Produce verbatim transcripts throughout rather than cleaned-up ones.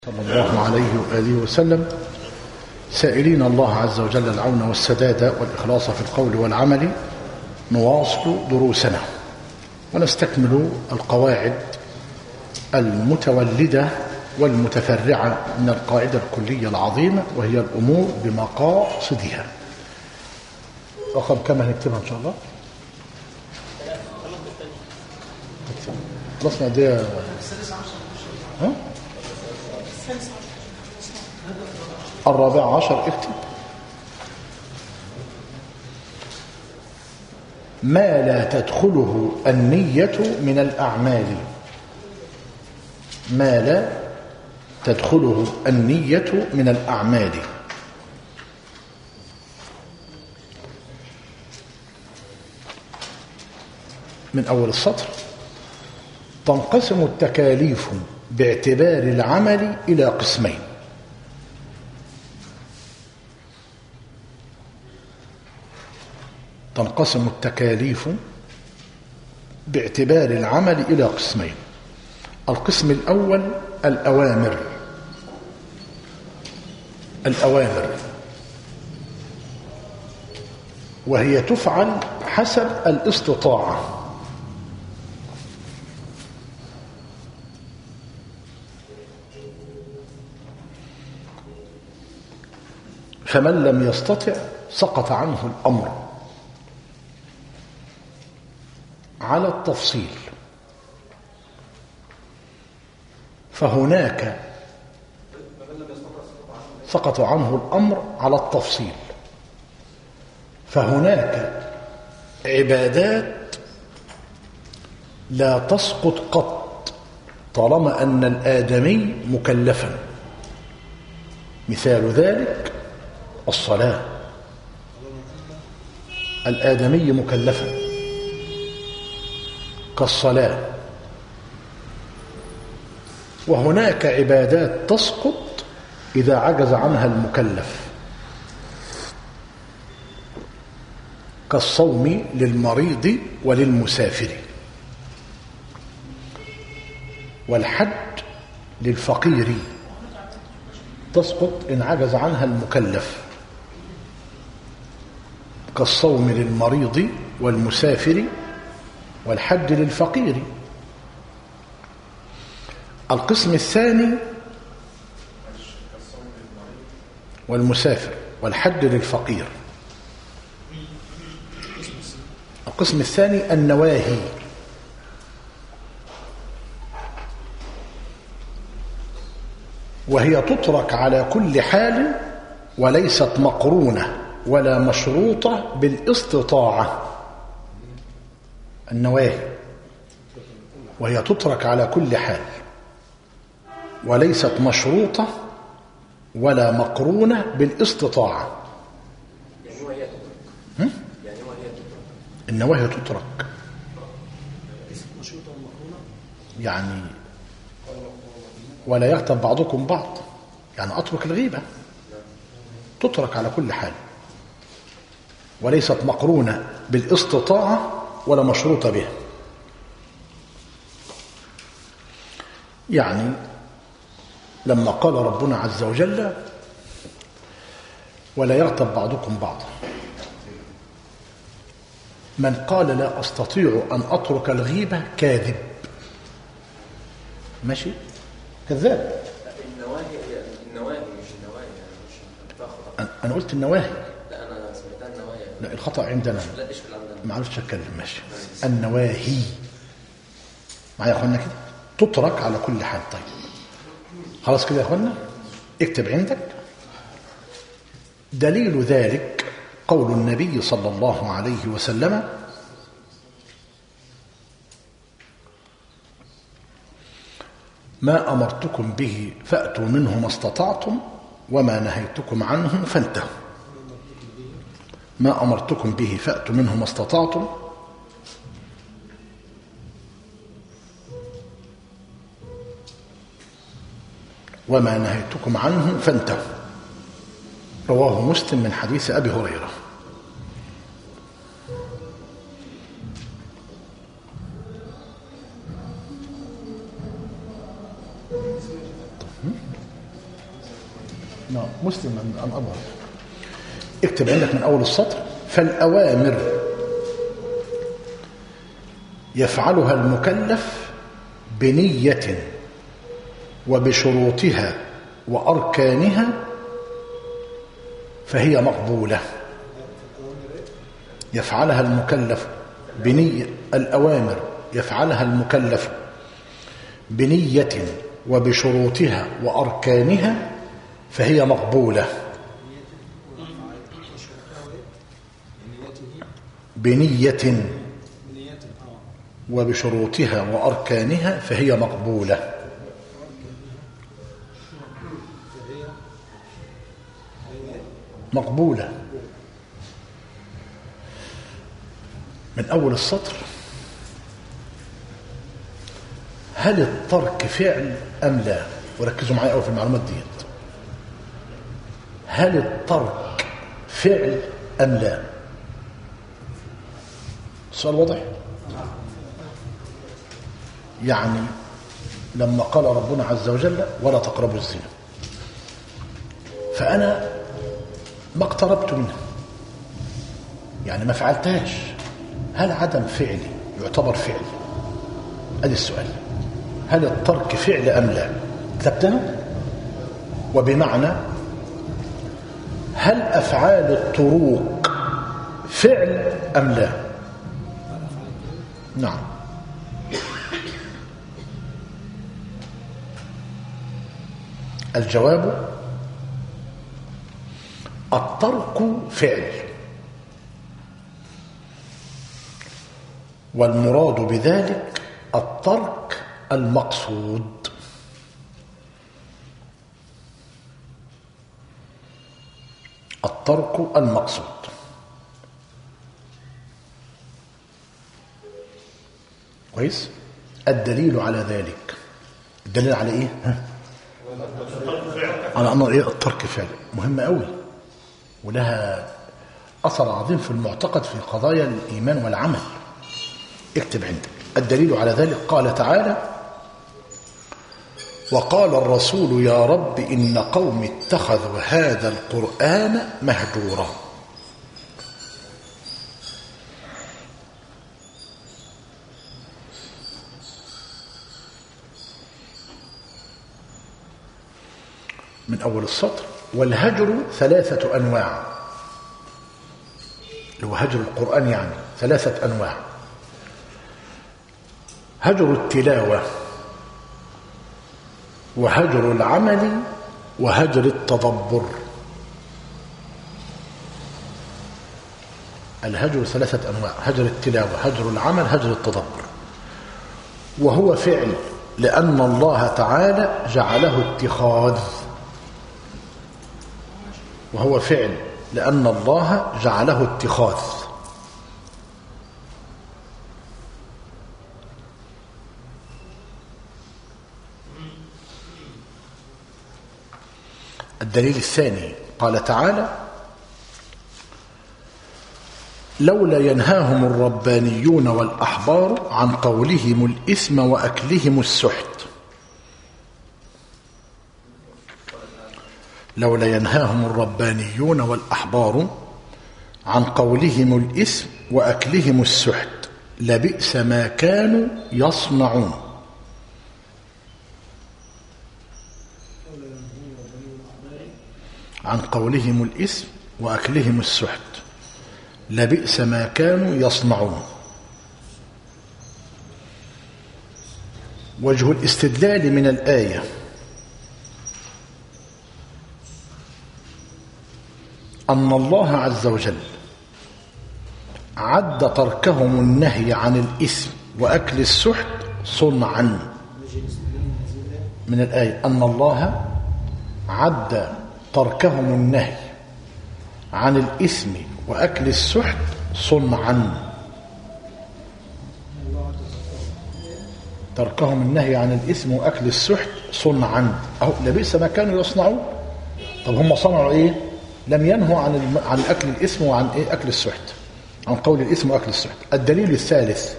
صلى الله عليه وآله وسلم، سائلين الله عز وجل العون والسداد والإخلاص في القول والعمل. نواصل دروسنا ونستكمل القواعد المتولدة والمتفرعة من القاعدة الكلية العظيمة، وهي الأمور بمقاصدها. رقم كم هنكتبها إن شاء الله؟ خلصنا دي ها؟ الرابع عشر. اكتب: ما لا تدخله النية من الأعمال. ما لا تدخله النية من الأعمال. من أول السطر: تنقسم التكاليف باعتبار العمل إلى قسمين. تنقسم التكاليف باعتبار العمل إلى قسمين. القسم الأول الأوامر. الأوامر وهي تفعل حسب الاستطاعة. فمن لم يستطع سقط عنه الأمر على التفصيل، فهناك سقط عنه الأمر على التفصيل فهناك عبادات لا تسقط قط طالما أن الآدمي مكلفا. مثال ذلك الصلاة، الآدمي مكلفا كالصلاة. وهناك عبادات تسقط إذا عجز عنها المكلف كالصوم للمريض وللمسافر، والحج للفقير تسقط إن عجز عنها المكلف كالصوم للمريض والمسافر والحج للفقير. القسم الثاني والمسافر والحج للفقير. القسم الثاني النواهي، وهي تترك على كل حال وليست مقرونة ولا مشروطة بالاستطاعة. النواهي وهي تترك على كل حال وليست مشروطة ولا مقرونة بالاستطاعة. النواهي تترك يعني ولا يغتب بعضكم بعض، يعني أترك الغيبة، تترك على كل حال وليست مقرونة بالاستطاعة ولا مشروطة بها. يعني لما قال ربنا عز وجل ولا يغتب بعضكم بعضا، من قال لا أستطيع أن أترك الغيبة كاذب. ماشي؟ كذاب. النواهي النواهي مش النواهي مش أنا قلت النواهي. لا أنا سمعتها النواهي. لا، الخطأ عندنا. لا إيش في عندنا؟ ما عرفتش أتكلم. ماشي. النواهي معايا يا أخوانا كده تترك على كل حال. طيب خلاص كده يا أخوانا، اكتب عندك. دليل ذلك قول النبي صلى الله عليه وسلم: ما أمرتكم به فأتوا منه ما استطعتم وما نهيتكم عنه فانتهوا. ما أمرتكم به فأتوا منه ما استطعتم وما نهيتكم عنه فانتهوا. رواه مسلم من حديث أبي هريرة. نعم مسلم عن أظهر. اكتب عندك من أول السطر: فالأوامر يفعلها المكلف بنية وبشروطها وأركانها فهي مقبولة. يفعلها المكلف بنية، الأوامر يفعلها المكلف بنية وبشروطها وأركانها فهي مقبولة. بنية وبشروطها وأركانها فهي مقبولة. مقبولة من أول السطر. هل الترك فعل أم لا؟ وركزوا معي أول في المعلومات دي. هل الترك فعل أم لا؟ السؤال واضح؟ يعني لما قال ربنا عز وجل ولا تقربوا الزنا، فأنا ما اقتربت منها، يعني ما فعلتهاش، هل عدم فعلي يعتبر فعل؟ ادي السؤال. هل الترك فعل ام لا؟ كتبتها. وبمعنى هل افعال الطروق فعل ام لا؟ نعم. الجواب: الترك فعل، والمراد بذلك الترك المقصود. الترك المقصود. كويس؟ الدليل على ذلك، الدليل على ايه؟ ها؟ على أن إيه الترك فعل مهم قوي، ولها أثر عظيم في المعتقد في قضايا الإيمان والعمل. اكتب عندك: الدليل على ذلك قال تعالى: وقال الرسول يا رب إن قوم اتخذوا هذا القرآن مهجورا. من أول السطر: والهجر ثلاثة أنواع، اللي هو هجر القرآن يعني ثلاثة أنواع: هجر التلاوة، وهجر العمل، وهجر التدبر. الهجر ثلاثة أنواع: هجر التلاوة، هجر العمل، هجر التدبر. وهو فعل لأن الله تعالى جعله اتخاذ. وهو فعل لأن الله جعله اتخاذ. الدليل الثاني قال تعالى: لولا ينهاهم الربانيون والأحبار عن قولهم الإثم وأكلهم السحت. لولا ينهاهم الربانيون والأحبار عن قولهم الإثم وأكلهم السحت لبئس ما كانوا يصنعون. عن قولهم الإثم وأكلهم السحت لبئس ما كانوا يصنعون. وجه الاستدلال من الآية: أن الله عز وجل عد تركهم النهي عن الإثم وأكل السحت صنعا. من الآية أن الله عد تركهم النهي عن الإثم وأكل السحت صنعا. تركهم النهي عن الإثم وأكل السحت صنعا، أهو لبئس ما كانوا يصنعون. طب هم صنعوا إيه؟ لم ينهوا عن الم... عن أكل الإثم وعن إيه؟ أكل السحت، عن قول الإثم وأكل السحت. الدليل الثالث: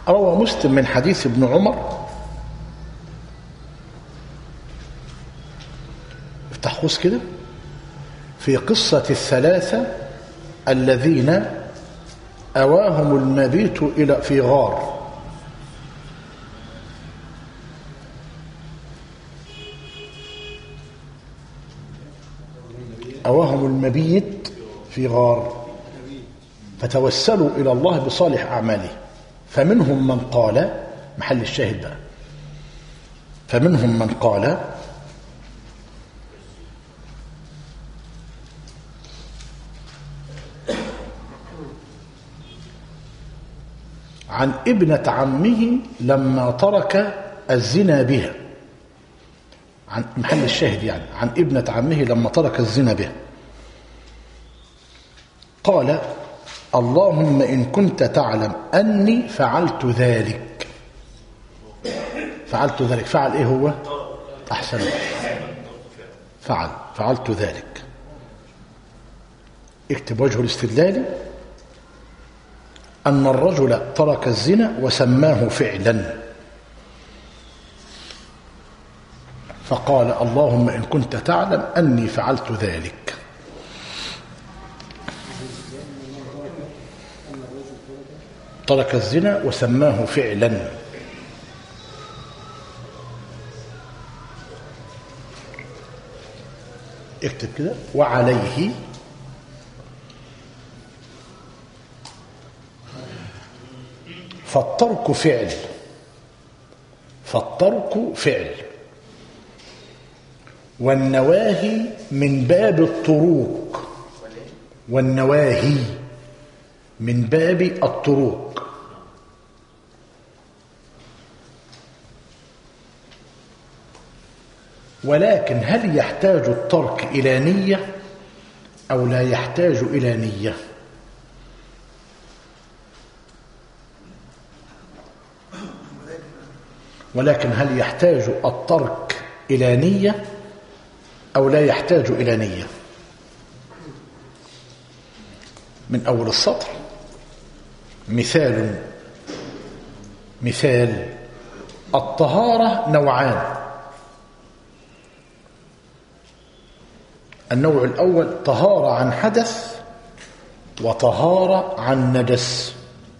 روى مسلم من حديث ابن عمر، افتح قوس كده، في قصة الثلاثة الذين أواهم المبيت إلى في غار. أواهم المبيت في غار فتوسلوا إلى الله بصالح أعماله، فمنهم من قال، محل الشاهد بقى، فمنهم من قال عن ابنة عمه لما ترك الزنا بها، عن محل الشاهد يعني عن ابنة عمه لما ترك الزنا بها، قال اللهم إن كنت تعلم أني فعلت ذلك. فعلت ذلك، فعل إيه هو؟ أحسن، فعل فعلت ذلك. اكتب وجه الاستدلال أن الرجل ترك الزنا وسماه فعلا، فقال اللهم إن كنت تعلم أني فعلت ذلك. ترك الزنا وسماه فعلا. اكتب كده وعليه فالترك فعل، فالترك فعل، والنواهي من باب الطروق، والنواهي من باب الطروق. ولكن هل يحتاج الترك إلى نية أو لا يحتاج إلى نية؟ ولكن هل يحتاج الترك إلى نية أو لا يحتاج إلى نية؟ من أول السطر مثال مثال الطهارة نوعان. النوع الأول طهارة عن حدث وطهارة عن نجس.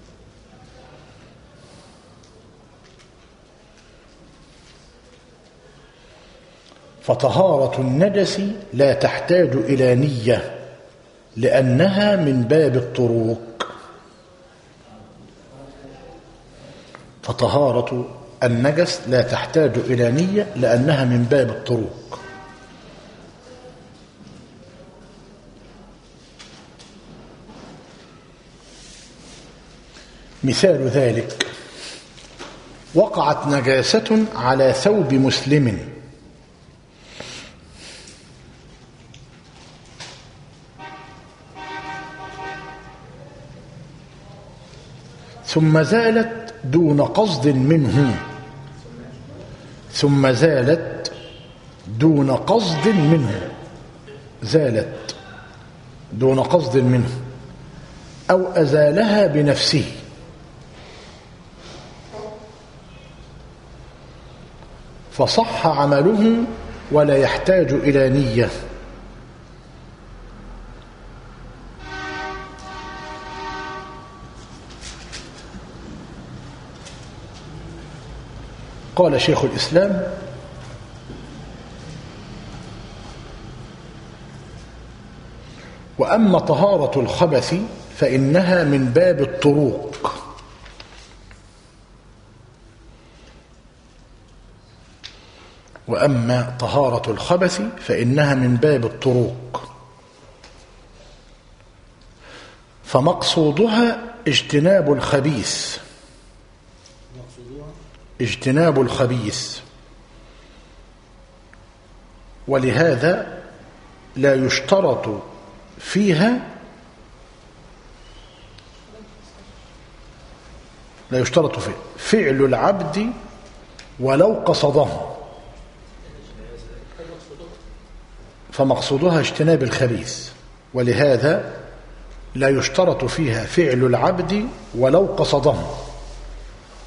فطهارة النجس لا تحتاج إلى نية لأنها من باب الطروق. فطهارة النجس لا تحتاج إلى نية لأنها من باب الطروق. مثال ذلك وقعت نجاسة على ثوب مسلم ثم زالت دون قصد منه، ثم زالت دون قصد منه، زالت دون قصد منه أو أزالها بنفسه، فصح عمله ولا يحتاج إلى نية. قال شيخ الإسلام وأما طهارة الخبث فإنها من باب الطروق. وأما طهارة الخبث فإنها من باب الطروق، فمقصودها اجتناب الخبيث، اجتناب الخبيث، ولهذا لا يشترط فيها لا يشترط فيه فعل العبد ولو قصده، فمقصودها اجتناب الخبيث، ولهذا لا يشترط فيها فعل العبد ولو قصده.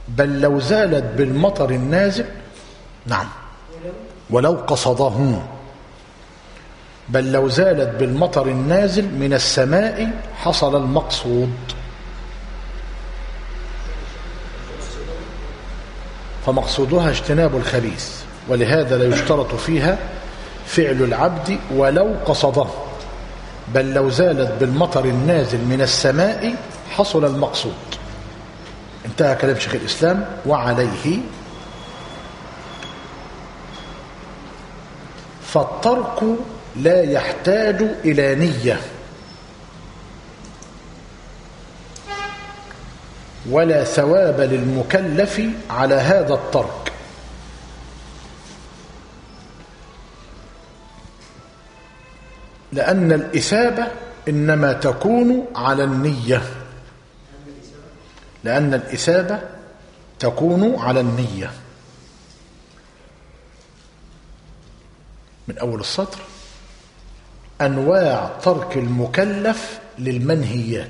بل لو زالت بالمطر النازل. نعم. ولو قصده. بل لو زالت بالمطر النازل من السماء حصل المقصود. فمقصودها اجتناب الخبيث، ولهذا لا يشترط فيها فعل العبد ولو قصده. بل لو زالت بالمطر النازل من السماء حصل المقصود. انتهى كلام شيخ الإسلام. وعليه فالترك لا يحتاج إلى نية ولا ثواب للمكلف على هذا الترك، لأن الإثابة إنما تكون على النية. لأن الإثابة تكون على النية. من أول السطر: أنواع ترك المكلف للمنهيات.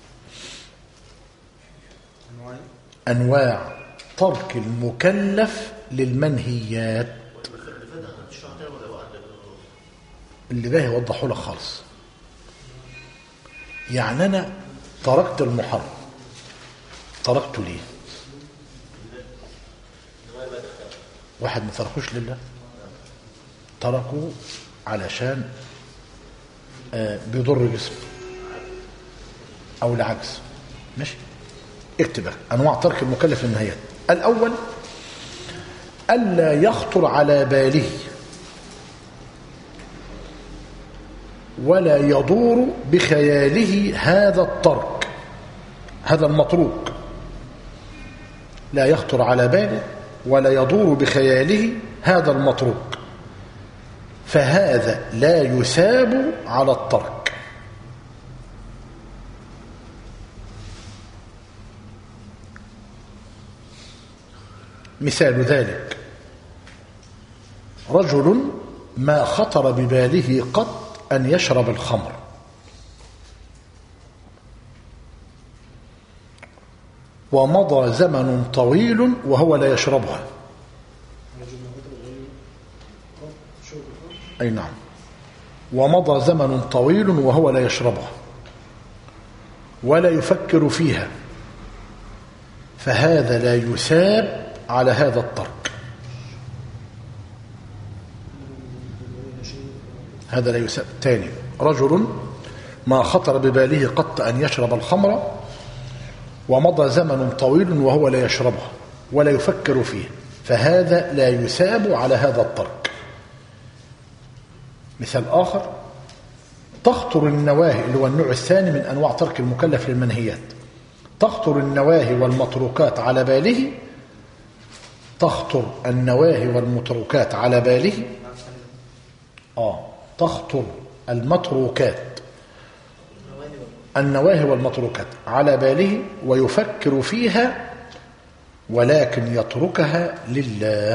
أنواع ترك المكلف للمنهيات. اللي باهي وضحوا لك خالص. يعني أنا تركت المحرم، تركته ليه؟ واحد ما تركوش لله، تركوا علشان آه بيضر جسمه أو العجز. ماشي. اكتب أنواع ترك المكلف للنهايات. الأول: ألا يخطر على باله ولا يدور بخياله هذا الترك، هذا المتروك. لا يخطر على باله ولا يدور بخياله هذا المتروك، فهذا لا يثاب على الترك. مثال ذلك: رجل ما خطر بباله قط أن يشرب الخمر، ومضى زمن طويل وهو لا يشربها. أي نعم. ومضى زمن طويل وهو لا يشربها ولا يفكر فيها، فهذا لا يثاب على هذا الترك. هذا لا يثاب. تاني: رجل ما خطر بباله قط أن يشرب الخمر، ومضى زمن طويل وهو لا يشربها ولا يفكر فيه، فهذا لا يثاب على هذا الترك. مثال آخر: تخطر النواهي، اللي هو النوع الثاني من أنواع ترك المكلف للمنهيات، تخطر النواهي والمتروكات على باله. تخطر النواهي والمتروكات على باله. آه تخطر المتروكات، النواهي والمتروكات على باله ويفكر فيها، ولكن يتركها لله.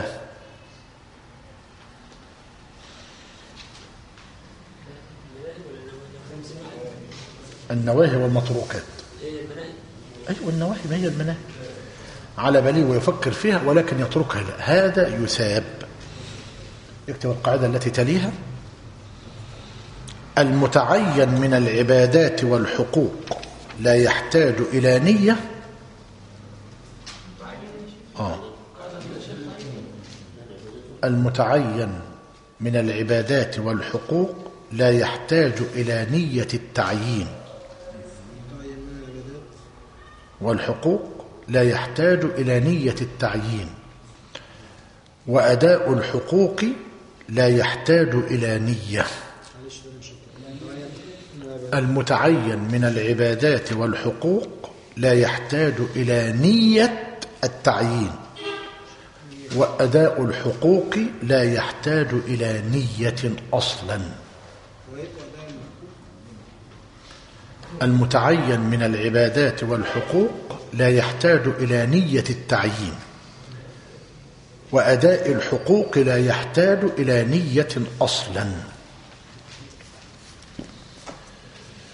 النواهي والمتروكات. أيوة النواهي ما هي المناهي. على باله ويفكر فيها ولكن يتركها لله، هذا يثاب. اكتب القاعدة التي تليها: المتعين من العبادات والحقوق لا يحتاج إلى نية. آه. المتعين من العبادات والحقوق لا يحتاج إلى نية التعيين، والحقوق لا يحتاج إلى نية التعيين، وأداء الحقوق لا يحتاج إلى نية. المتعين من العبادات والحقوق لا يحتاج إلى نية التعيين، وأداء الحقوق لا يحتاج إلى نية أصلا. المتعين من العبادات والحقوق لا يحتاج إلى نية التعيين، وأداء الحقوق لا يحتاج إلى نية أصلا.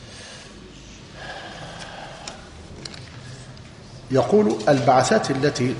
يقول: البعثات التي